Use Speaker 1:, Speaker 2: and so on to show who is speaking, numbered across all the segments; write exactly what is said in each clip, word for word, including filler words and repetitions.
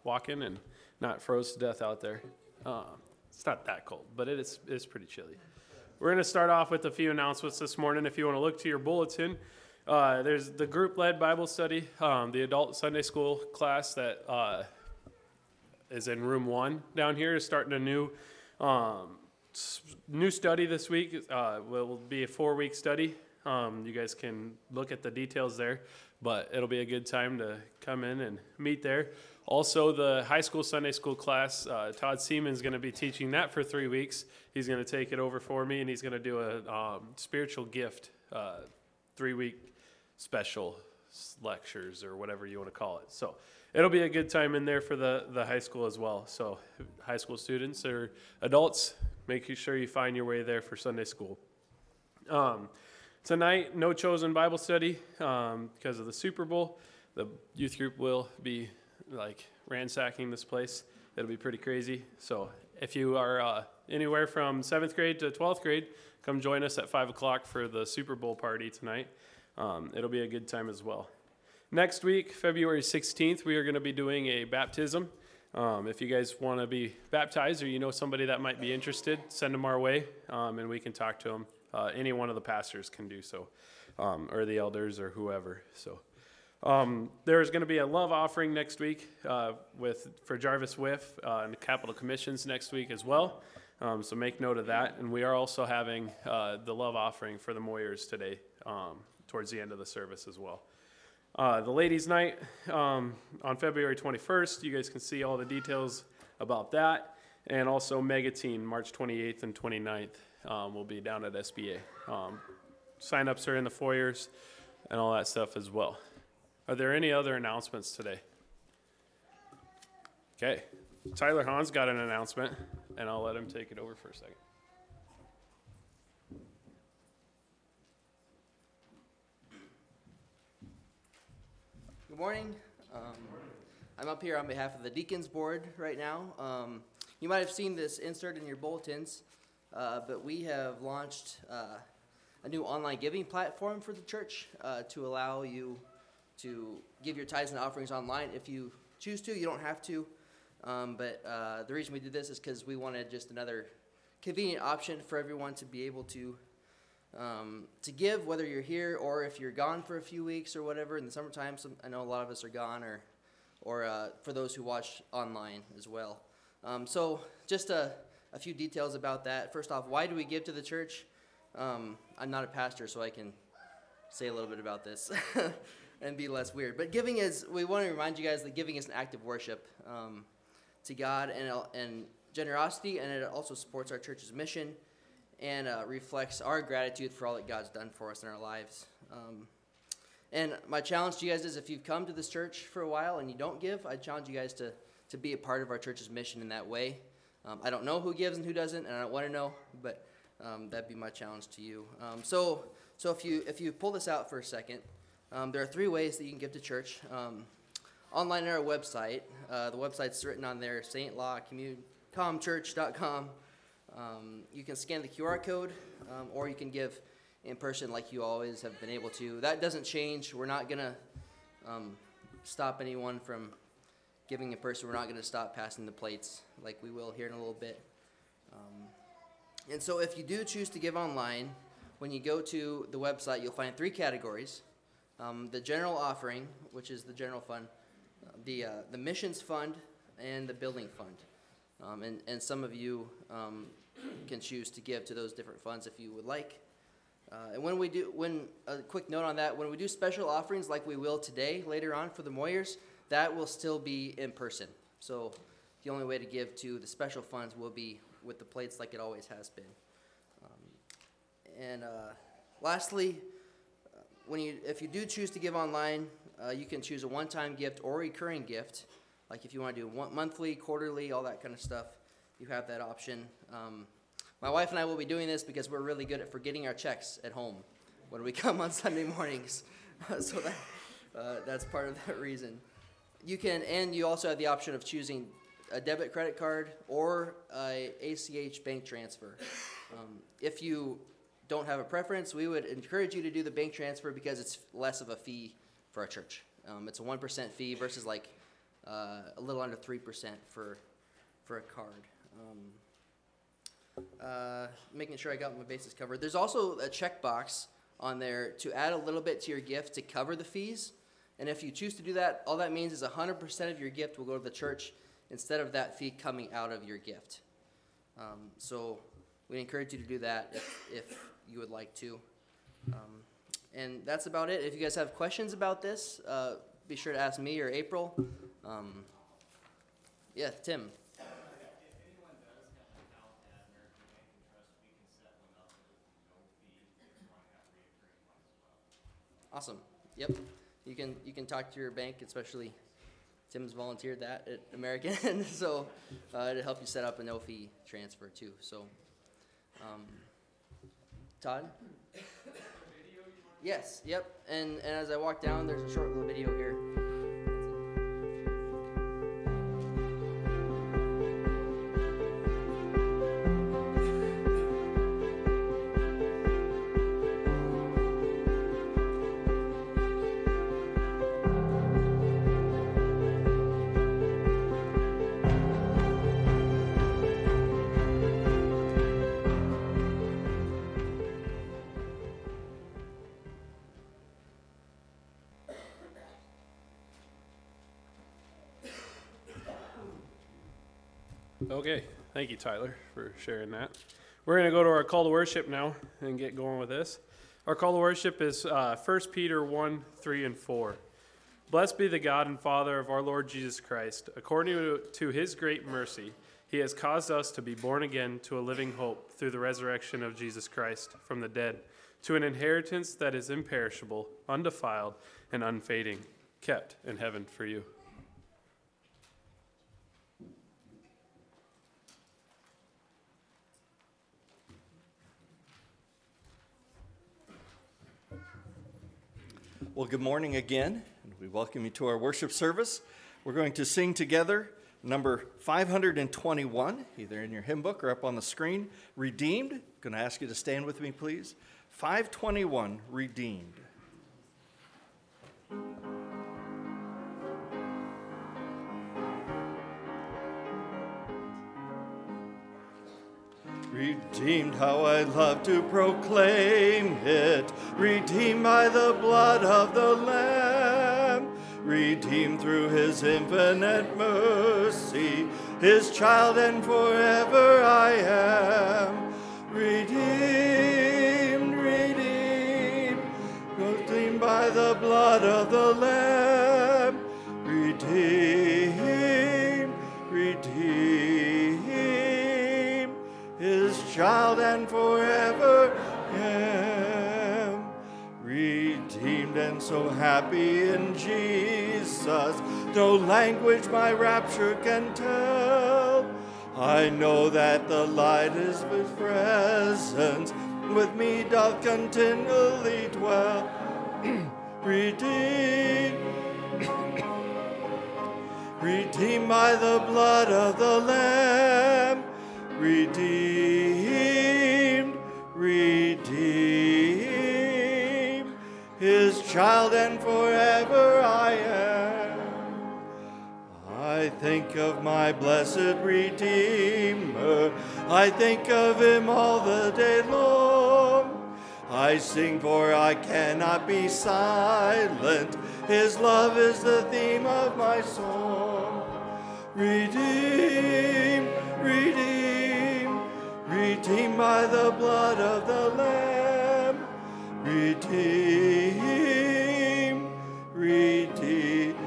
Speaker 1: walking and not froze to death out there. Uh, it's not that cold, but it is it's pretty chilly. We're going to start off with a few announcements this morning. If you want to look to your bulletin, uh, there's the group-led Bible study, um, the adult Sunday school class that uh, is in room one down here is starting a new um, new study this week. Uh, will be a four-week study. Um, you guys can look at the details there, but it'll be a good time to come in and meet there. Also, the high school Sunday school class, uh, Todd Seaman's going to be teaching that for three weeks. He's going to take it over for me, and he's going to do a um, spiritual gift uh, three-week special lectures or whatever you want to call it. So it'll be a good time in there for the, the high school as well. So high school students or adults, make sure you find your way there for Sunday school. Um, tonight, no chosen Bible study um, because of the Super Bowl. The youth group will be like ransacking this place. It'll be pretty crazy. So if you are uh, anywhere from seventh grade to twelfth grade, come join us at five o'clock for the Super Bowl party tonight. Um, it'll be a good time as well. Next week, February sixteenth, we are going to be doing a baptism. Um, if you guys want to be baptized or you know somebody that might be interested, send them our way, um, and we can talk to them. Uh, any one of the pastors can do so, um, or the elders or whoever. So um, there's going to be a love offering next week uh, with for Jarvis Whiff uh, and Capital Commissions next week as well. Um, so make note of that. And we are also having uh, the love offering for the Moyers today um, towards the end of the service as well. Uh, the ladies' night um, on February twenty-first, you guys can see all the details about that. And also Mega Teen, March twenty-eighth and twenty-ninth, um, will be down at S B A. Um, sign-ups are in the foyers and all that stuff as well. Are there any other announcements today? Okay. Tyler Hahn's got an announcement, and I'll let him take it over for a second.
Speaker 2: Good morning. Um, I'm up here on behalf of the Deacons Board right now. Um, you might have seen this insert in your bulletins, uh, but we have launched uh, a new online giving platform for the church uh, to allow you to give your tithes and offerings online if you choose to. You don't have to, um, but uh, the reason we did this is because we wanted just another convenient option for everyone to be able to Um, to give, whether you're here or if you're gone for a few weeks or whatever. In the summertime, some, I know a lot of us are gone, or or uh, for those who watch online as well. Um, so just a, a few details about that. First off, why do we give to the church? Um, I'm not a pastor, so I can say a little bit about this and be less weird. But giving is, we want to remind you guys that giving is an act of worship um, to God and, and generosity, and it also supports our church's mission and uh, reflects our gratitude for all that God's done for us in our lives. Um, and my challenge to you guys is, if you've come to this church for a while and you don't give, I challenge you guys to, to be a part of our church's mission in that way. Um, I don't know who gives and who doesn't, and I don't want to know, but um, that'd be my challenge to you. Um, so so if you if you pull this out for a second, um, there are three ways that you can give to church. Um, online on our website, uh, the website's written on there, saint law com church dot com. Um, you can scan the Q R code, um, or you can give in person like you always have been able to. That doesn't change. We're not going to um, stop anyone from giving in person. We're not going to stop passing the plates like we will here in a little bit. Um, and so if you do choose to give online, when you go to the website, you'll find three categories. Um, the general offering, which is the general fund, uh, the, uh, the missions fund, and the building fund. Um, and, and some of you um, can choose to give to those different funds if you would like. Uh, and when we do, when a quick note on that, when we do special offerings like we will today, later on for the Moyers, that will still be in person. So the only way to give to the special funds will be with the plates like it always has been. Um, and uh, lastly, uh, when you if you do choose to give online, uh, you can choose a one-time gift or recurring gift. Like if you want to do one, monthly, quarterly, all that kind of stuff, you have that option. Um, my wife and I will be doing this because we're really good at forgetting our checks at home when we come on Sunday mornings. so that uh, that's part of that reason. You can, and you also have the option of choosing a debit credit card or a A C H bank transfer. Um, if you don't have a preference, we would encourage you to do the bank transfer because it's less of a fee for our church. Um, it's a one percent fee versus like uh, a little under three percent for for a card. Um, uh, making sure I got my bases covered. There's also a checkbox on there to add a little bit to your gift to cover the fees. And if you choose to do that, all that means is one hundred percent of your gift will go to the church instead of that fee coming out of your gift. Um, so we encourage you to do that if, if you would like to. Um, and that's about it. If you guys have questions about this, uh, be sure to ask me or April. Um, yeah, Tim. Awesome. Yep. You can you can talk to your bank, especially Tim's volunteered that at American, so uh, to help you set up a no fee transfer too. So, um, Todd. Yes. Yep. And and as I walk down, there's a short little video here.
Speaker 1: Okay, thank you, Tyler, for sharing that. We're going to go to our call to worship now and get going with this. Our call to worship is uh, First Peter one, three, and four. Blessed be the God and Father of our Lord Jesus Christ. According to, to his great mercy, he has caused us to be born again to a living hope through the resurrection of Jesus Christ from the dead, to an inheritance that is imperishable, undefiled, and unfading, kept in heaven for you.
Speaker 3: Well, good morning again, and we welcome you to our worship service. We're going to sing together number five hundred twenty-one, either in your hymn book or up on the screen, Redeemed. I'm going to ask you to stand with me, please. five twenty-one, Redeemed. Redeemed, how I love to proclaim it, redeemed by the blood of the Lamb, redeemed through his infinite mercy, his child and forever I am. Redeemed, redeemed, redeemed by the blood of the Lamb, redeemed, redeemed, his child and forever am. Redeemed and so happy in Jesus, no language my rapture can tell. I know that the light is his presence, with me doth continually dwell. Redeemed, redeemed by the blood of the Lamb, redeemed, redeemed, his child and forever I am. I think of my blessed Redeemer, I think of him all the day long. I sing for I cannot be silent, his love is the theme of my song. Redeemed, redeemed, redeemed by the blood of the Lamb, redeemed, redeemed,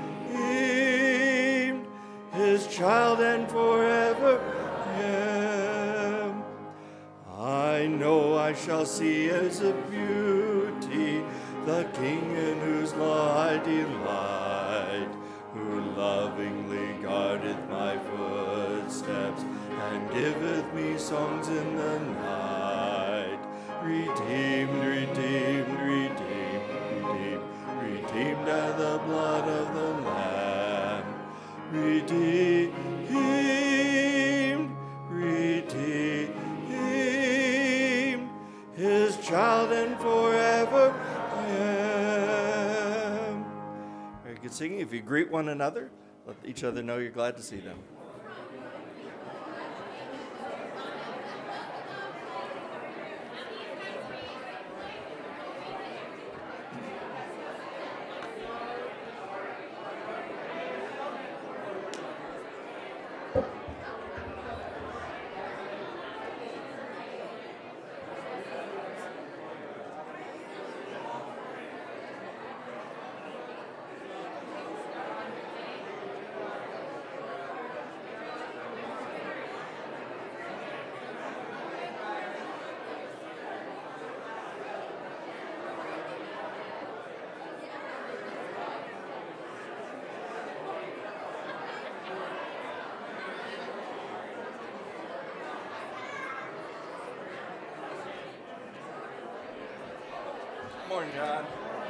Speaker 3: his child and forever am. I know I shall see as a beauty the King in whose law I delight, who lovingly guardeth my footsteps and giveth me songs in the night. Redeemed, redeemed, redeemed, redeemed, redeemed by the blood of the Lamb. Redeemed, redeemed, his child and forever I am. Very good singing. If you greet one another, let each other know you're glad to see them. Morning, John.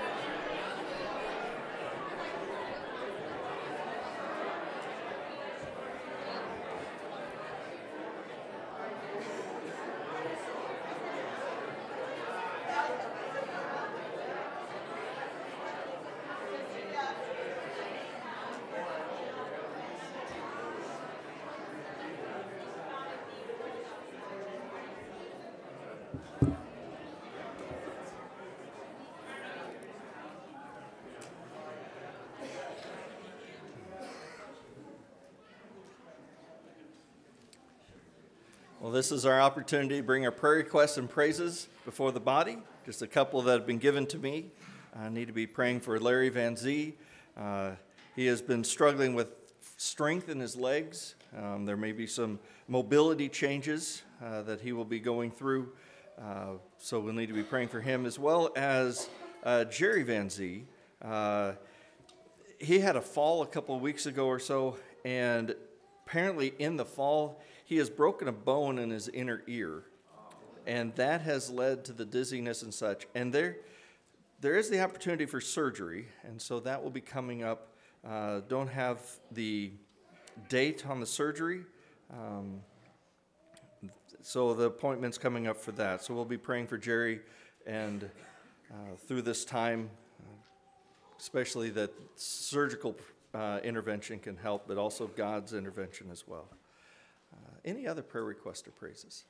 Speaker 3: Well, this is our opportunity to bring our prayer requests and praises before the body. Just a couple that have been given to me. I need to be praying for Larry Van Zee. Uh, he has been struggling with strength in his legs. Um, there may be some mobility changes uh, that he will be going through. Uh, so we'll need to be praying for him, as well as uh, Jerry Van Zee. Uh, he had a fall a couple of weeks ago or so, and apparently in the fall, he has broken a bone in his inner ear, and that has led to the dizziness and such. And there, there is the opportunity for surgery, and so that will be coming up. Uh, don't have the date on the surgery, um, so the appointment's coming up for that. So we'll be praying for Jerry, and uh, through this time, especially that surgical uh, intervention can help, but also God's intervention as well. Uh, any other prayer requests or praises?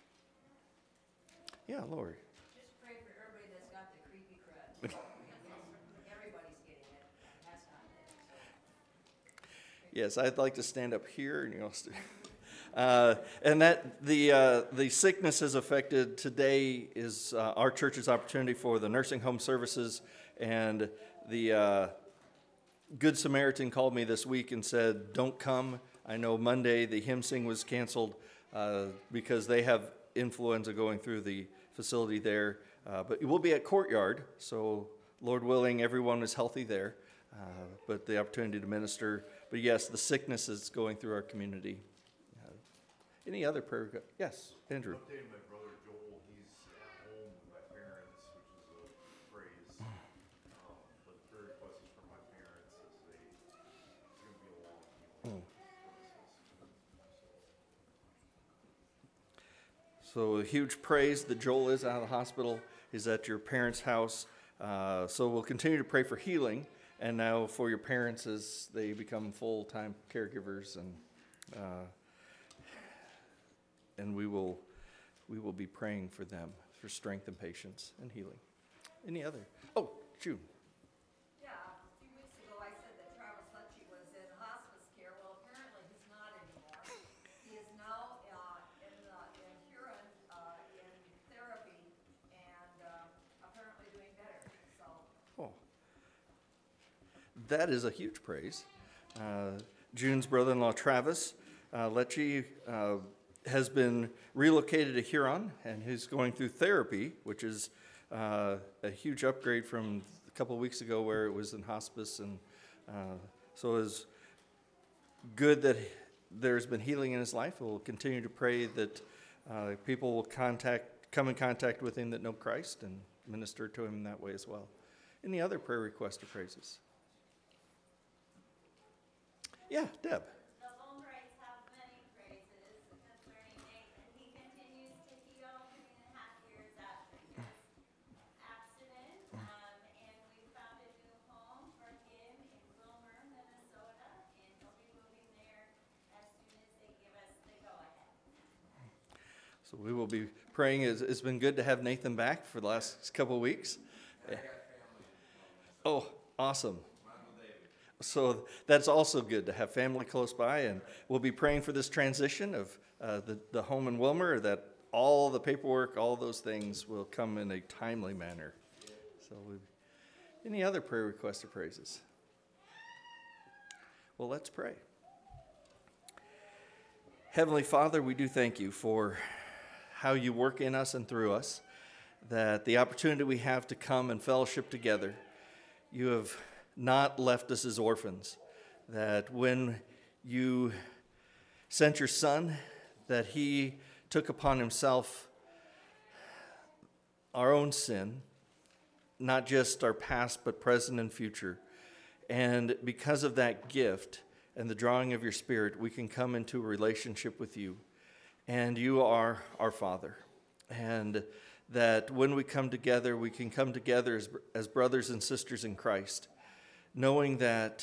Speaker 3: Yeah, Lori.
Speaker 4: Just pray for everybody that's got the creepy crud. Everybody's getting it. That's not it.
Speaker 3: Yes, I'd like to stand up here, and you know, st- uh, and that the uh, the sickness has affected. Today is uh, our church's opportunity for the nursing home services, and the uh, Good Samaritan called me this week and said, "Don't come." I know Monday the hymn sing was canceled uh, because they have influenza going through the facility there. Uh, but it will be at Courtyard, so Lord willing, everyone is healthy there. Uh, but the opportunity to minister. But yes, the sickness is going through our community. Uh, any other prayer? Go- yes, Andrew.
Speaker 5: Updating my brother Joel, he's at home with my parents, which is a praise. Um, but the prayer request is from my parents as they, it's going to be a long healing.
Speaker 3: So a huge praise that Joel is out of the hospital, is at your parents' house. Uh, so we'll continue to pray for healing, and now for your parents as they become full-time caregivers, and uh, and we will we will be praying for them for strength and patience and healing. Any other? Oh, June.
Speaker 4: Yeah, a few weeks ago I said that Travis Hutchie was in hospice care. Well, apparently he's not anymore. He is now uh, in, uh, in Huron uh, in therapy and uh, apparently doing better. So
Speaker 3: Oh, that is a huge praise. Uh, June's brother-in-law, Travis uh, Lecce, uh, has been relocated to Huron, and he's going through therapy, which is uh, a huge upgrade from a couple of weeks ago where it was in hospice. And uh, so it's good that there's been healing in his life. We'll continue to pray that uh, people will contact, come in contact with him that know Christ and minister to him in that way as well. Any other prayer requests or praises? Yeah, Deb.
Speaker 6: The Fulbrights have many praises concerning Nathan. He continues to heal three and a half years after his accident. Um, and we found a new home for him in Wilmer, Minnesota, in
Speaker 3: So we will be praying. It's, it's been good to have Nathan back for the last couple of weeks. Oh, awesome. So that's also good to have family close by, and we'll be praying for this transition of uh, the, the home in Wilmer, that all the paperwork, all those things will come in a timely manner. So we, any other prayer requests or praises? Well, let's pray. Heavenly Father, we do thank you for how you work in us and through us, that the opportunity we have to come and fellowship together, you have not left us as orphans, that when you sent your Son, that he took upon himself our own sin, not just our past, but present and future. And because of that gift and the drawing of your Spirit, we can come into a relationship with you. And you are our Father. And that when we come together, we can come together as, as brothers and sisters in Christ, knowing that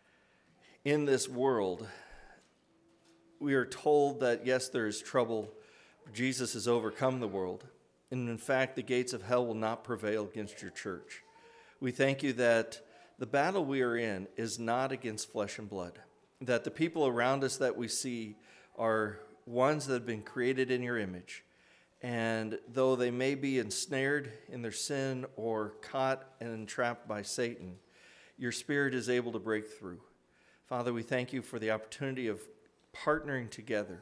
Speaker 3: in this world, we are told that, yes, there is trouble. Jesus has overcome the world. And in fact, the gates of hell will not prevail against your church. We thank you that the battle we are in is not against flesh and blood, that the people around us that we see are ones that have been created in your image. And though they may be ensnared in their sin or caught and entrapped by Satan, your Spirit is able to break through. Father, we thank you for the opportunity of partnering together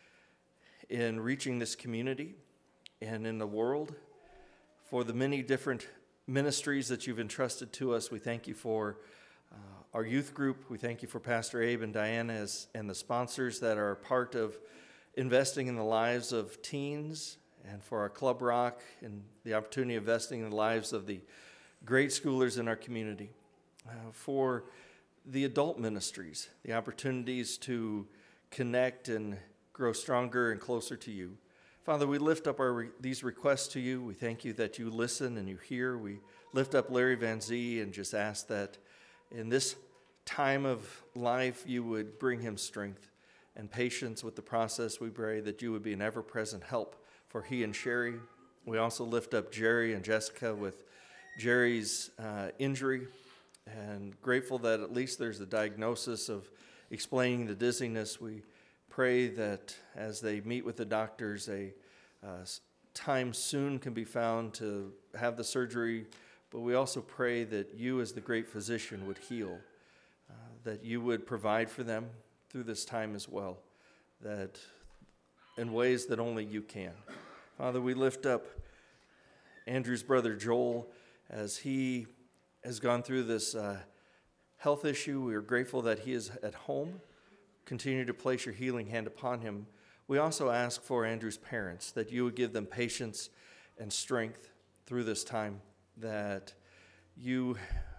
Speaker 3: in reaching this community and in the world. For the many different ministries that you've entrusted to us, we thank you for uh, our youth group. We thank you for Pastor Abe and Diana as, and the sponsors that are part of investing in the lives of teens, and for our Club Rock and the opportunity of investing in the lives of the grade schoolers in our community. Uh, for the adult ministries, the opportunities to connect and grow stronger and closer to you. Father, we lift up our re- these requests to you. We thank you that you listen and you hear. We lift up Larry Van Zee and just ask that in this time of life you would bring him strength and patience with the process. We pray that you would be an ever-present help for he and Sherry. We also lift up Jerry and Jessica with Jerry's uh, injury, and grateful that at least there's a diagnosis of explaining the dizziness. We pray that as they meet with the doctors, a uh, time soon can be found to have the surgery, but we also pray that you as the great physician would heal, uh, that you would provide for them through this time as well, that in ways that only you can. Father, we lift up Andrew's brother Joel as he has gone through this uh, health issue. We are grateful that he is at home. Continue to place your healing hand upon him. We also ask for Andrew's parents, that you would give them patience and strength through this time, that you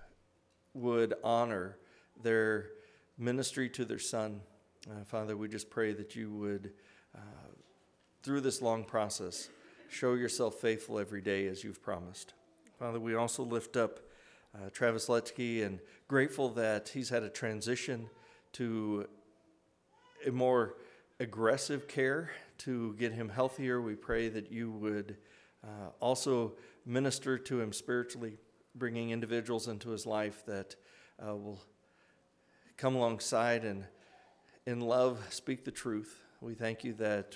Speaker 3: would honor their ministry to their son. Uh, Father, we just pray that you would, uh, through this long process, show yourself faithful every day as you've promised. Father, we also lift up uh, Travis Letsky, and grateful that he's had a transition to a more aggressive care to get him healthier. We pray that you would uh, also minister to him spiritually, bringing individuals into his life that uh, will come alongside and in love speak the truth. We thank you that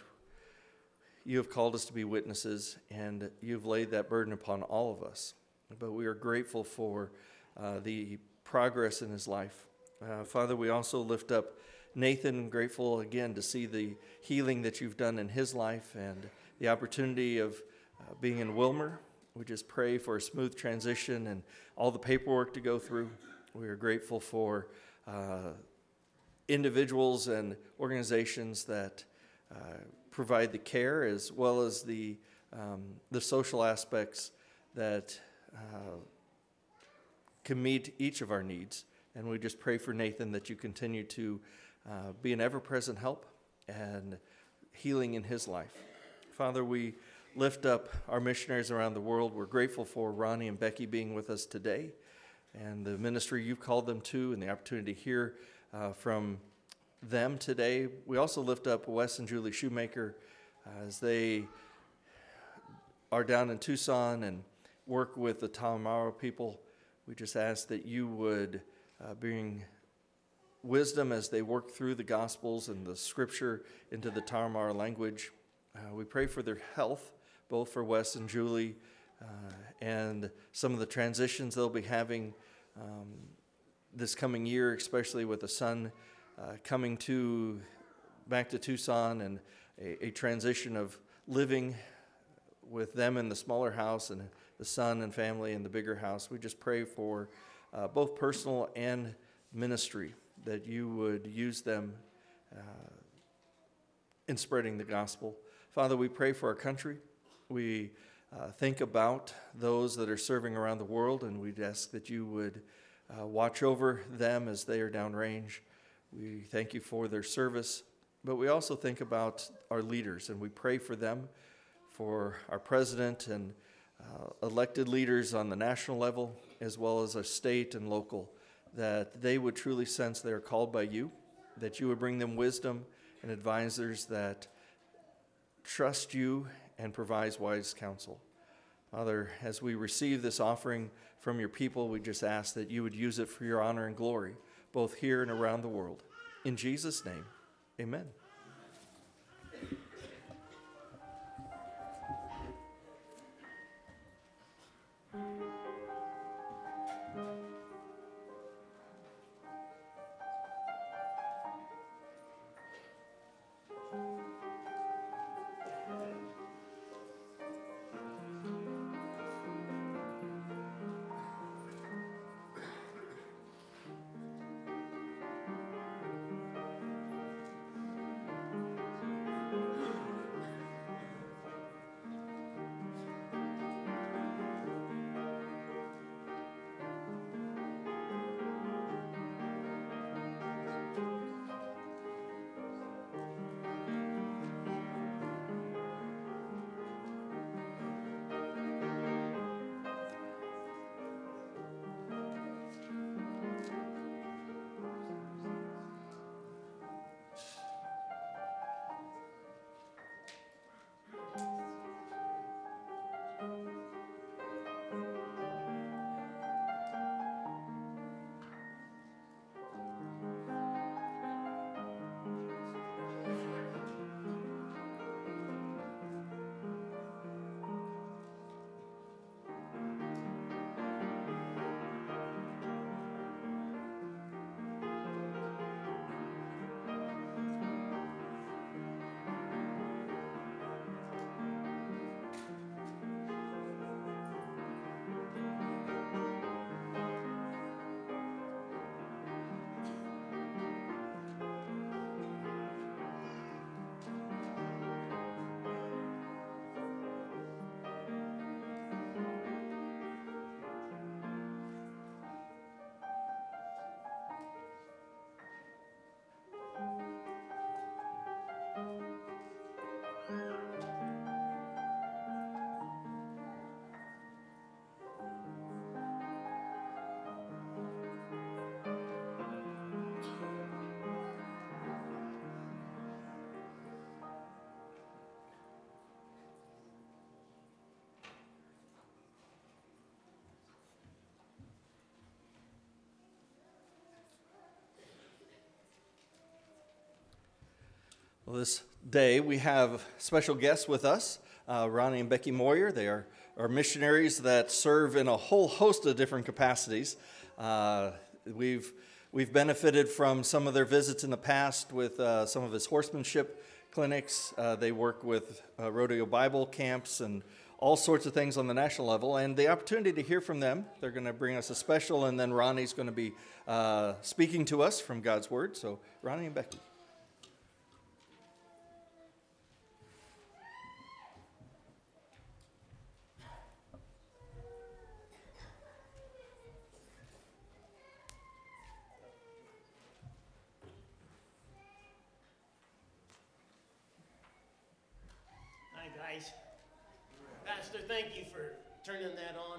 Speaker 3: you have called us to be witnesses, and you've laid that burden upon all of us. But we are grateful for uh, the progress in his life. Uh, Father, we also lift up Nathan, grateful again to see the healing that you've done in his life and the opportunity of uh, being in Wilmer. We just pray for a smooth transition and all the paperwork to go through. We are grateful for uh, individuals and organizations that uh, provide the care as well as the um, the social aspects that uh, can meet each of our needs. And we just pray for Nathan that you continue to uh, be an ever-present help and healing in his life. Father, we lift up our missionaries around the world. We're grateful for Ronnie and Becky being with us today and the ministry you've called them to and the opportunity to hear uh, from them today. We also lift up Wes and Julie Shoemaker uh, as they are down in Tucson and work with the Tarahumara people, we just ask that you would uh, bring wisdom as they work through the Gospels and the Scripture into the Tarahumara language. Uh, we pray for their health, both for Wes and Julie, uh, and some of the transitions they'll be having um, this coming year, especially with the son uh, coming to back to Tucson, and a, a transition of living with them in the smaller house and the son and family in the bigger house. We just pray for uh, both personal and ministry, that you would use them uh, in spreading the gospel. Father, we pray for our country. We uh, think about those that are serving around the world, and we'd ask that you would uh, watch over them as they are downrange. We thank you for their service, but we also think about our leaders, and we pray for them, for our president and uh, elected leaders on the national level, as well as our state and local, that they would truly sense they are called by you, that you would bring them wisdom and advisors that trust you and provides wise counsel. Father, as we receive this offering from your people, we just ask that you would use it for your honor and glory, both here and around the world. In Jesus' name, amen. Well, this day we have special guests with us, uh, Ronnie and Becky Moyer. They are, are missionaries that serve in a whole host of different capacities. Uh, we've we've benefited from some of their visits in the past with uh, some of his horsemanship clinics. Uh, they work with uh, rodeo Bible camps and all sorts of things on the national level. And the opportunity to hear from them, they're going to bring us a special, and then Ronnie's going to be uh, speaking to us from God's Word. So, Ronnie and Becky.
Speaker 7: Hi, guys. Pastor, thank you for turning that on.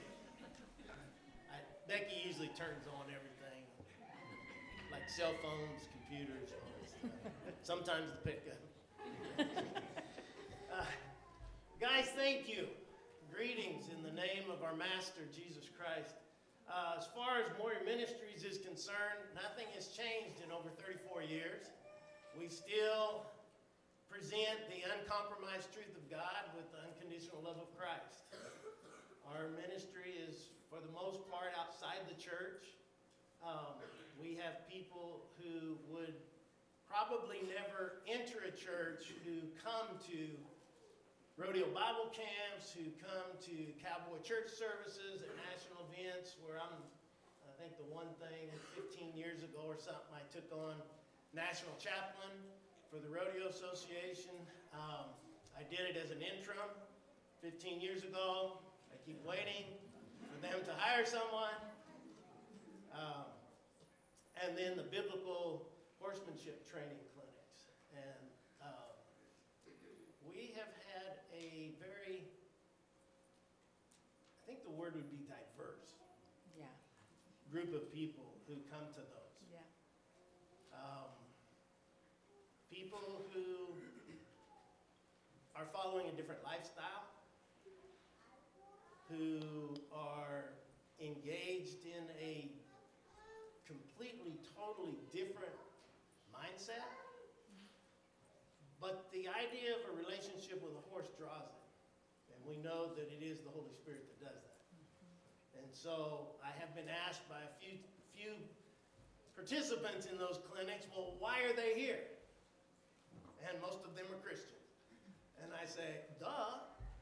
Speaker 7: I, Becky usually turns on everything, like cell phones, computers, all this stuff. Sometimes the pickup. uh, guys, thank you. Greetings in the name of our Master, Jesus Christ. Uh, as far as Moyer Ministries is concerned, nothing has changed in over thirty-four years. We still present the uncompromised truth of God with the unconditional love of Christ. Our ministry is, for the most part, outside the church. Um, we have people who would probably never enter a church who come to rodeo Bible camps, who come to cowboy church services at national events where I'm, I think the one thing fifteen years ago or something, I took on national chaplain for the Rodeo Association. Um, I did it as an interim fifteen years ago. I keep waiting for them to hire someone. Um, and then the biblical horsemanship training clinics. And um, we have had a very, I think the word would be diverse,
Speaker 8: Yeah,
Speaker 7: group of people who come to those.
Speaker 8: yeah.
Speaker 7: Um, people who are following a different lifestyle, who are engaged in a completely, totally different mindset. But the idea of a relationship with a horse draws them. And we know that it is the Holy Spirit that does that. And so I have been asked by a few, few participants in those clinics, well, why are they here? And most of them are Christians. And I say, duh.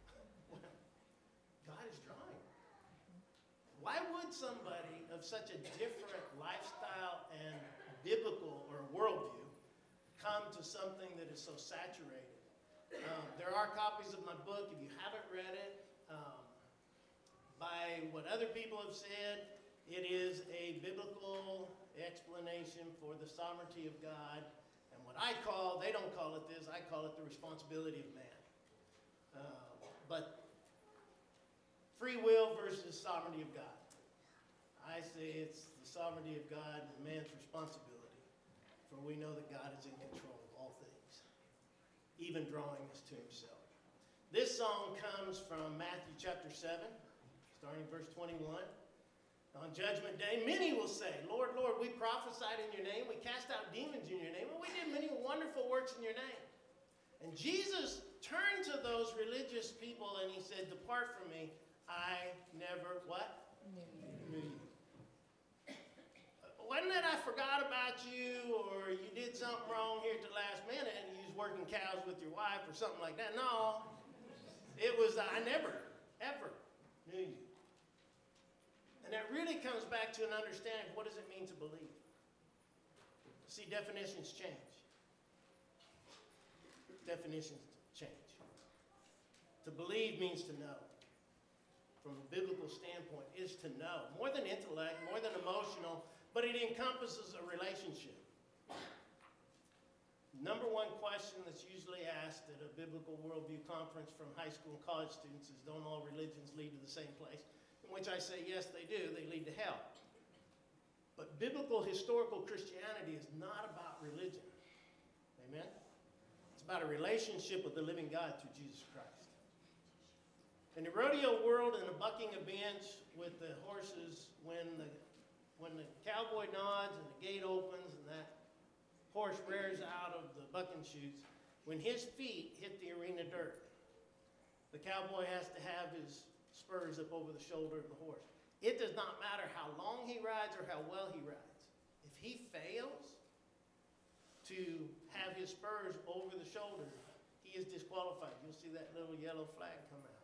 Speaker 7: God is drawing. Why would somebody of such a different lifestyle and biblical or worldview come to something that is so saturated? Um, there are copies of my book, if you haven't read it. Um, by what other people have said, it is a biblical explanation for the sovereignty of God. And what I call, they don't call it this, I call it the responsibility of man. Uh, but free will versus sovereignty of God. I say it's the sovereignty of God and man's responsibility, for we know that God is in control of all things, even drawing us to himself. This song comes from Matthew chapter seven, starting verse twenty-one. On Judgment Day, many will say, Lord, Lord, we prophesied in your name, we cast out demons in your name, and we did many wonderful works in your name. And Jesus turned to those religious people and he said, depart from me, I never, what? Knew you. Wasn't that I forgot about you, or you did something wrong here at the last minute and you was working cows with your wife or something like that? No. It was, I never, ever knew you. And that really comes back to an understanding of what does it mean to believe. See, definitions change. Definitions change. To believe means to know. From a biblical standpoint, is to know. More than intellect, more than emotional, but it encompasses a relationship. Number one question that's usually asked at a biblical worldview conference from high school and college students is, don't all religions lead to the same place? In which I say, yes, they do. They lead to hell. But biblical historical Christianity is not about religion. Amen? It's about a relationship with the living God through Jesus Christ. In the rodeo world, in the bucking of bench with the horses, when the, when the cowboy nods and the gate opens and that horse rears out of the bucking chutes, when his feet hit the arena dirt, the cowboy has to have his spurs up over the shoulder of the horse. It does not matter how long he rides or how well he rides. If he fails to have his spurs over the shoulder, he is disqualified. You'll see that little yellow flag come out.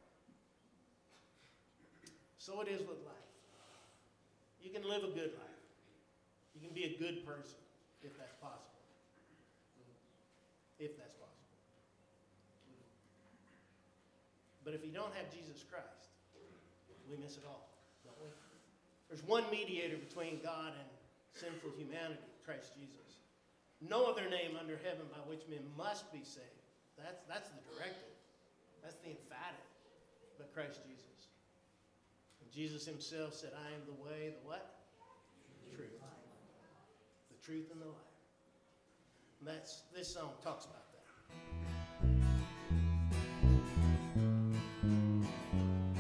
Speaker 7: So it is with life. You can live a good life. You can be a good person, if that's possible. If that's possible. But if you don't have Jesus Christ, we miss it all, don't we? There's one mediator between God and sinful humanity, Christ Jesus. No other name under heaven by which men must be saved. That's, that's the directive. That's the emphatic. But Christ Jesus. And Jesus himself said, I am the way, the what? The truth. The truth and the life. And that's, this song talks about that.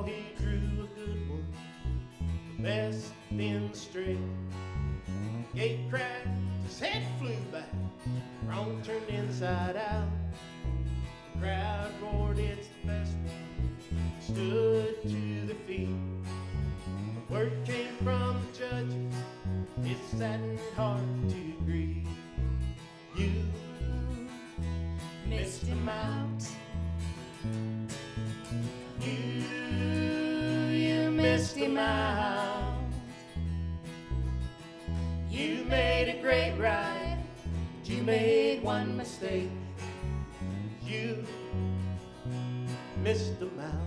Speaker 7: he drew a good one, the best in the string. Gate cracked, his head flew back, wrong turned inside out. The crowd roared, it's the best one, stood to their feet. Word came from the judges, it's saddened hard to grieve. You missed him out. You, you missed him out. You made a great ride, but you made one mistake. You missed him out.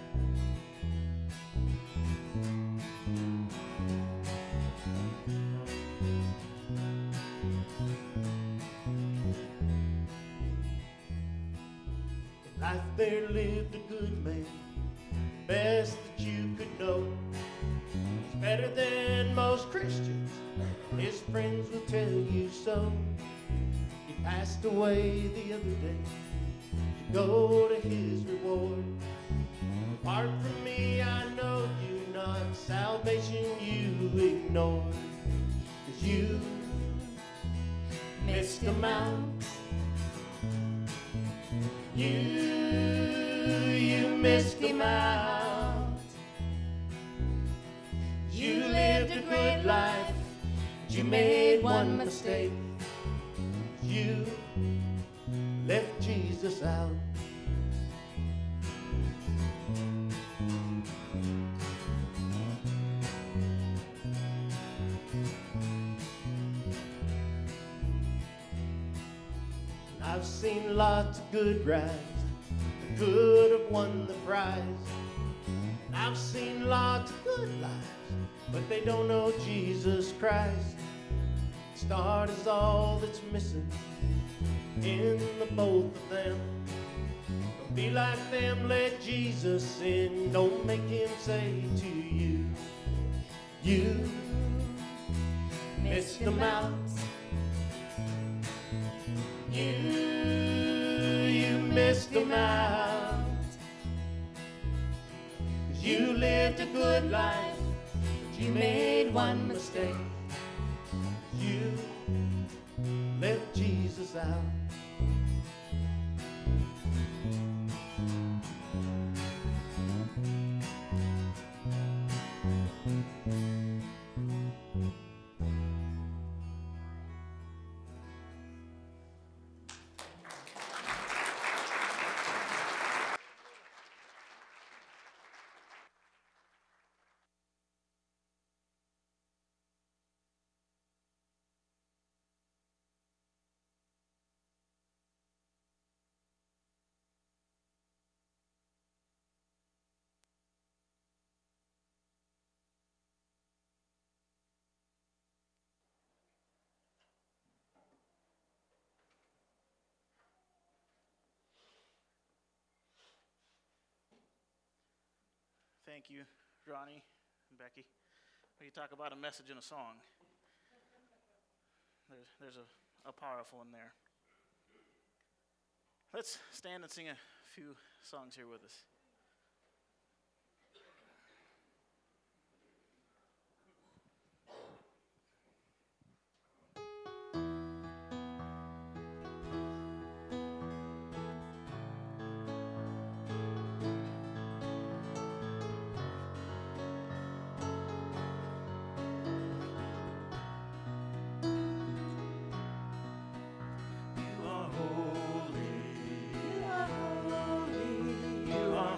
Speaker 7: In life there lived a good man, best that you could know. He's better than most Christians, his friends will tell you so. He passed away the other day to go to his reward. Apart from me, I know you not, salvation you ignore. 'Cause you missed him out. You, you missed him out. You lived a great life, but you made one mistake. You left Jesus out. I've seen lots of good rides that could have won the prize. And I've seen lots of good lives, but they don't know Jesus Christ. Start is all that's missing in the both of them. Don't be like them, let Jesus in. Don't make him say to you, you missed him out. You, you missed him out. 'Cause you lived a good life, but you made one mistake. You left Jesus out.
Speaker 8: Thank you, Ronnie and Becky. We talk about a message in a song. There's, there's a, a powerful in there. Let's stand and sing a few songs here with us.
Speaker 3: You are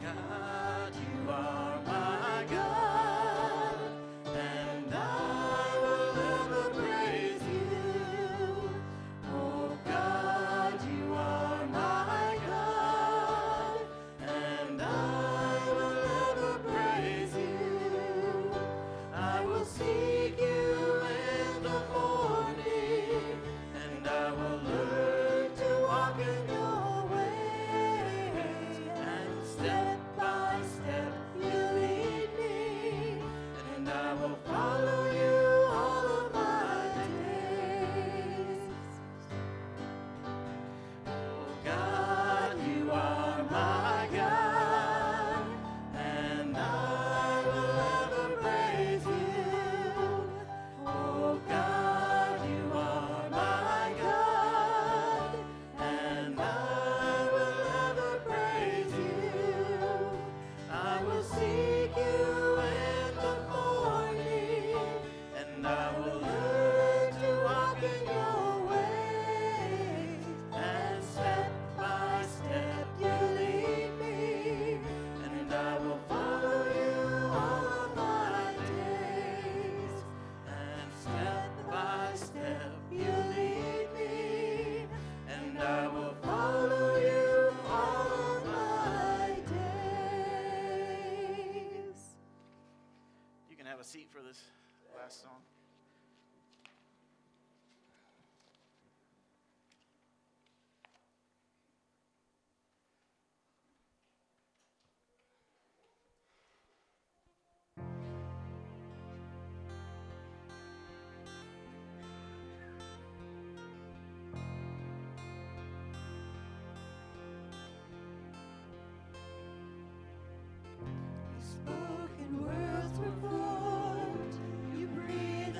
Speaker 3: God, you are my God, and I will ever praise you. Oh God, you are my God, and I will ever praise you. I will seek you in the morning, and I will learn to walk in your ways, and step by step you lead me, and I will follow you all of my days. Oh God, you are my God, and I will ever praise you. Oh God, you are my God, and I will ever praise you. I will seek you in the morning, and I will learn to walk in your ways, and step by step you lead me, and I will follow you all of my days, and step by step you lead me, and I will follow you all of my days.
Speaker 8: You can have a seat for this last song.
Speaker 4: Spoken words were formed, you breathed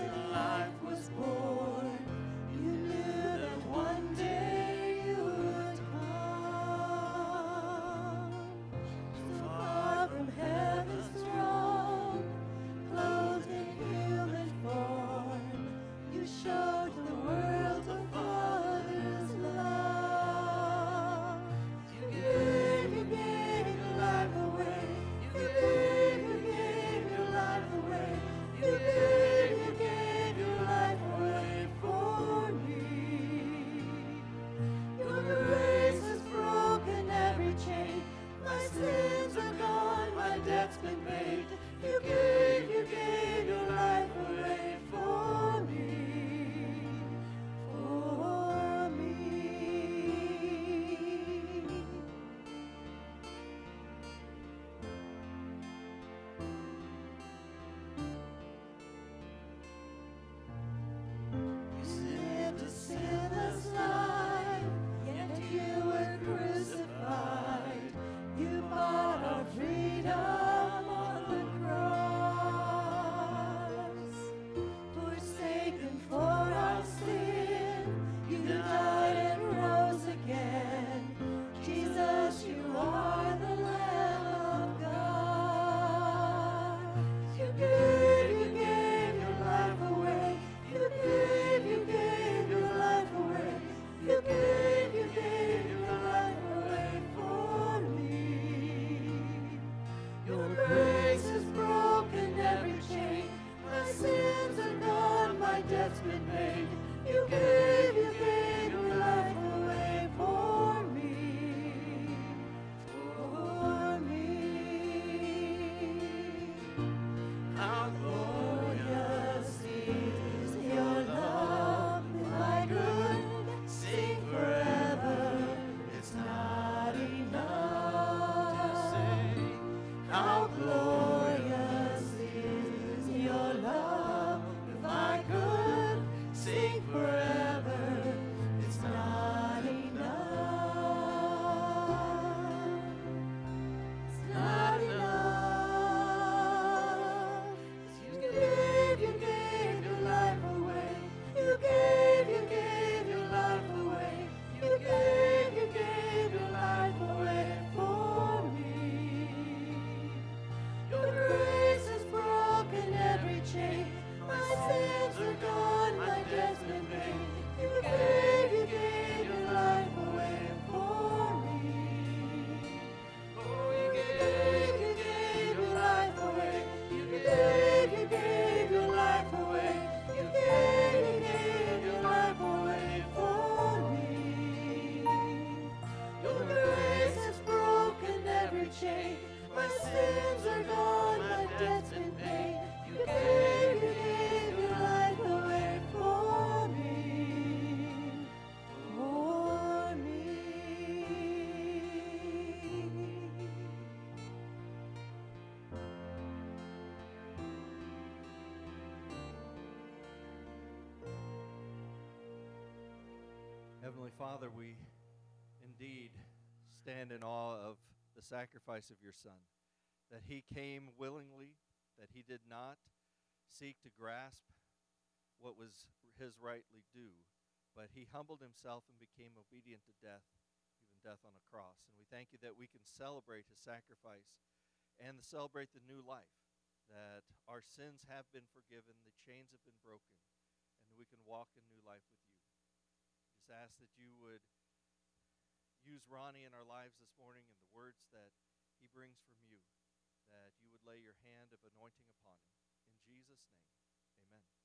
Speaker 3: Father, we indeed stand in awe of the sacrifice of your Son, that he came willingly, that he did not seek to grasp what was his rightly due, but he humbled himself and became obedient to death, even death on a cross. And we thank you that we can celebrate his sacrifice and celebrate the new life, that our sins have been forgiven, the chains have been broken, and we can walk in new life with you. Just ask that you would use Ronnie in our lives this morning and the words that he brings from you, that you would lay your hand of anointing upon him. In Jesus' name, amen.